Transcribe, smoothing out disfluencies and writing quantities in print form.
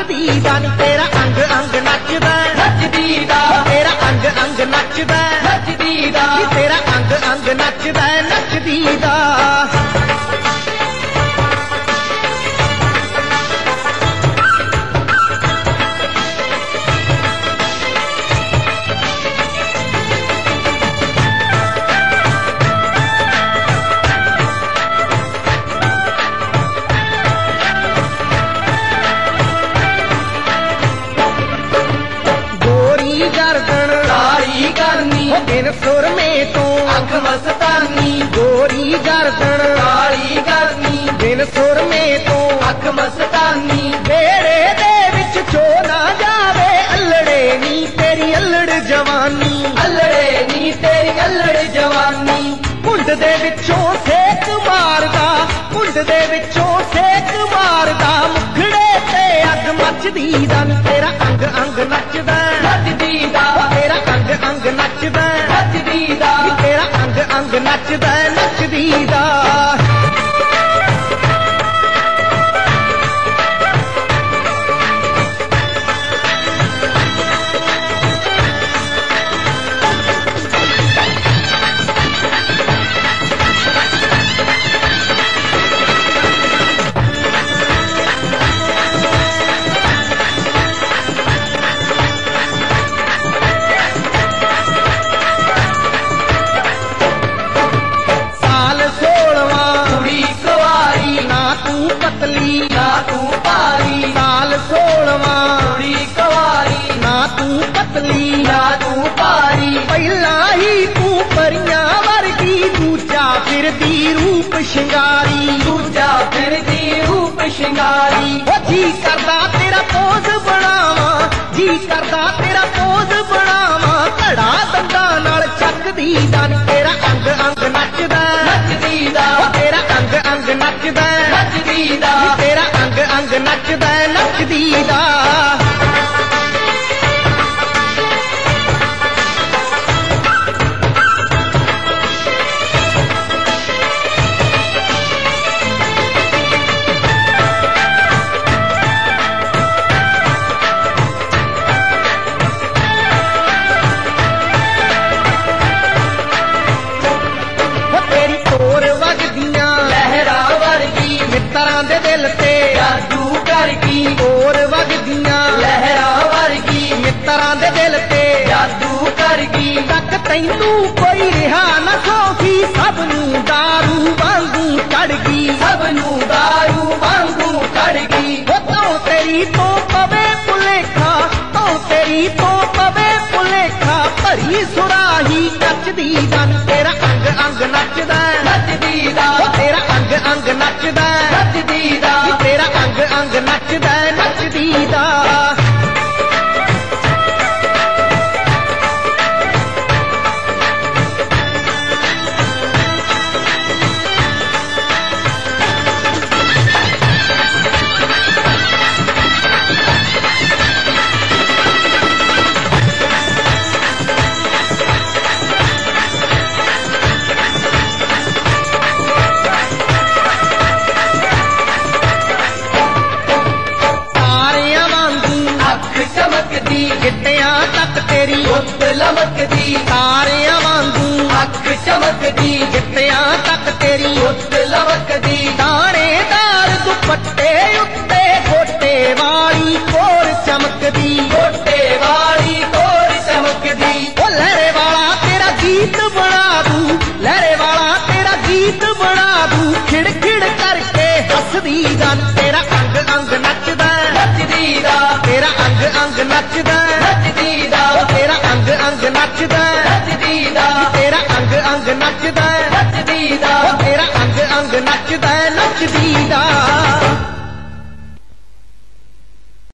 ਨੱਚਦੀ ਦਾ ਨੀ ਤੇਰਾ ਅੰਗ ਅੰਗ ਨੱਚਦਾ ਨੱਚਦੀ ਦਾ ਤੇਰਾ ਅੰਗ ਅੰਗ ਨੱਚਦਾ ਨੱਚਦੀ ਦਾ ਨੀ ਤੇਰਾ ਅੰਗ ਅੰਗ ਨੱਚਦਾ ਨੱਚਦੀ ਦਾ गर्दन ਕਾਲੀ ਕਰਨੀ बिन सुरमे तो ਅੱਖ ਮਸਤਾਨੀ गोरी गर्दन ਕਾਲੀ ਕਰਨੀ बिन सुरमे तो ਅੱਖ ਮਸਤਾਨੀ बेड़े दे विच चो ना जावे अल्लड़े नी तेरी अल्लड़ जवानी ਅਲੜੇ ਨੀ ਤੇਰੀ ਅਲੜ ਜਵਾਨੀ कुंड दे विचों सेक मारदा कुंड दे विचों सेक मारदा मुखड़े ते अग मचदी दा नी तेरा अंग अंग नचदा ਨੱਚਦੀ ਦਾ तेरा अंग अंग नचदा ਨੱਚਦੀ ਦਾ तेरा अंग अंग नचदा नचदी दा ਕੁੜੀ ਕੁਵਾਰੀ ना तू पतली ਨਾ ਤੂੰ ਭਾਰੀ साल 16वां ਕੁੜੀ ਕੁਵਾਰੀ ना तू पतली ਨਾ ਤੂੰ ਭਾਰੀ ਪਹਿਲਾਂ ਹੀ ਤੂੰ ਪਰੀਆਂ ਵਰਗੀ ਦੂਜਾ ਫਿਰਦੀ ਰੂਪ ਸ਼ਿੰਗਾਰੀ ਦੂਜਾ ਫਿਰਦੀ ਰੂਪ ਸ਼ਿੰਗਾਰੀ ਉਹ ਜੀ ਕਰਦਾ ਤੇਰਾ ਪੋਜ਼ ਬਣਾਵਾਂ ਜੀ ਕਰਦਾ ਤੇਰਾ ਪੋਜ਼ ਬਣਾਵਾਂ ਘੜਾ ਦੰਦਾਂ ਨਾਲ ਚੱਕਦੀ ਦਾ ਨੀ ਤੇਰਾ ਅੰਗ ਅੰਗ ਨੱਚਦਾ ਨੱਚਦੀ ਦਾ ਉਹ ਤੇਰਾ ਅੰਗ ਅੰਗ ਨੱਚਦਾ ਨੱਚਦੀ ਦਾ ਨੀ ਤੇਰਾ ਅੰਗ ਅੰਗ ਨੱਚਦਾ ਨੱਚਦੀ ਦਾ ਤੇਰੀ ਤੋਰ ਵਗਦੀਆਂ ਲਹਿਰਾ ਵਰਗੀ ਮਿੱਤਰਾਂ ਦੇ ਦਿਲ ਤੇ ਜਾਦੂ ਕਰ ਗਈ ਤੋਰ ਵਗਦੀਆਂ ਲਹਿਰਾ ਵਰਗੀ ਮਿੱਤਰਾਂ ਦੇ ਦਿਲ ਤੇ ਜਾਦੂ ਕਰ ਗਈ ਤੱਕ ਤੈਨੂੰ ਕੋਈ ਰਿਹਾ ਨਾ ਸੋਖੀ ਸਭ ਨੂੰ ਦਾਰੂ ਵਾਂਗੂ ਚੜ ਗਈ ਸਭ ਨੂੰ ਦਾਰੂ ਵਾਂਗੂ ਚੜ ਗਈ ਉਹ ਤੋਂ ਤੇਰੀ ਤੋਂ ਪਵੇ ਭੁਲੇਖਾ ਤੋਂ ਤੇਰੀ ਤੋਂ ਪਵੇ ਭੁਲੇਖਾ ਭਰੀ ਸੁਰਾਹੀ ਨੱਚਦੀ ਦਾ ਨੀ ਤੇਰਾ ਅੰਗ ਅੰਗ ਨੱਚਦਾ ਨੱਚਦੀ ਦਾ ਉਹ ਤੇਰਾ ਅੰਗ ਅੰਗ ਨੱਚਦਾ ਨੱਚਦੀ ਦਾ ਨੀ ਤੇਰਾ ਅੰਗ ਅੰਗ ਨੱਚਦਾ ਨੱਚਦੀ ਦਾ ਤਾਰਿਆਂ ਵਾਂਗੂ ਅੱਖ ਚਮਕਦੀ ਗਿੱਟਿਆਂ ਤੱਕ ਤੇਰੀ ਉੱਤ ਲਮਕਦੀ ਤਾਰਿਆਂ ਵਾਂਗੂ ਅੱਖ ਚਮਕਦੀ ਗਿੱਟਿਆਂ ਤੱਕ ਤੇਰੀ ਉੱਤ ਲਮਕਦੀ ਦਾਣੇਦਾਰ ਦੁਪੱਟੇ ਉੱਤੇ ਗੋਟੇ ਵਾਲੀ ਕੋਰ ਚਮਕਦੀ ਗੋਟੇ ਵਾਲੀ ਕੋਰ ਚਮਕਦੀ ਉਹ ਲਹਿਰੇ ਵਾਲਾ ਤੇਰਾ ਗੀਤ ਬਣਾ ਦੂ ਲਹਿਰੇ ਵਾਲਾ ਤੇਰਾ ਗੀਤ ਬਣਾ ਦੂ ਖਿੜ ਖਿੜ ਕਰਕੇ ਹੱਸਦੀ ਗਾ ਨੀ ਤੇਰਾ ਅੰਗ ਅੰਗ ਨੱਚਦਾ ਨੱਚਦੀ ਦਾ ਤੇਰਾ ਅੰਗ ਅੰਗ ਨੱਚਦਾ ਨੱਚਦੀ ਦਾ ਤੇਰਾ ਅੰਗ ਅੰਗ ਨੱਚਦਾ ਨੱਚਦੀ ਦਾ ਤੇਰਾ ਅੰਗ ਅੰਗ ਨੱਚਦਾ ਨੱਚਦੀ ਦਾ ਤੇਰਾ ਅੰਗ ਅੰਗ ਨੱਚਦਾ ਨੱਚਦੀ ਦਾ